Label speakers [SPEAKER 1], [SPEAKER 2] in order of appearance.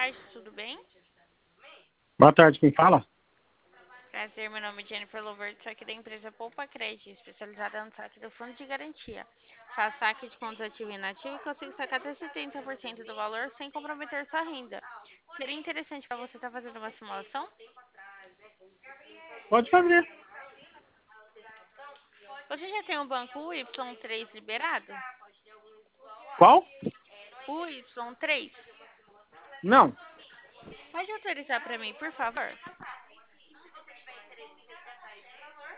[SPEAKER 1] tarde, tudo bem?
[SPEAKER 2] Boa tarde, quem fala?
[SPEAKER 1] Prazer, meu nome é Jennifer Lovert, sou aqui da empresa Poupa Crédito, especializada no saque do fundo de garantia. Faço saque de contas ativo e inativo e consigo sacar até 70% do valor sem comprometer sua renda. Seria interessante para você estar fazendo uma simulação?
[SPEAKER 2] Pode fazer.
[SPEAKER 1] Você já tem o banco UY3 liberado?
[SPEAKER 2] Qual?
[SPEAKER 1] UY3?
[SPEAKER 2] Não.
[SPEAKER 1] Pode autorizar para mim, por favor?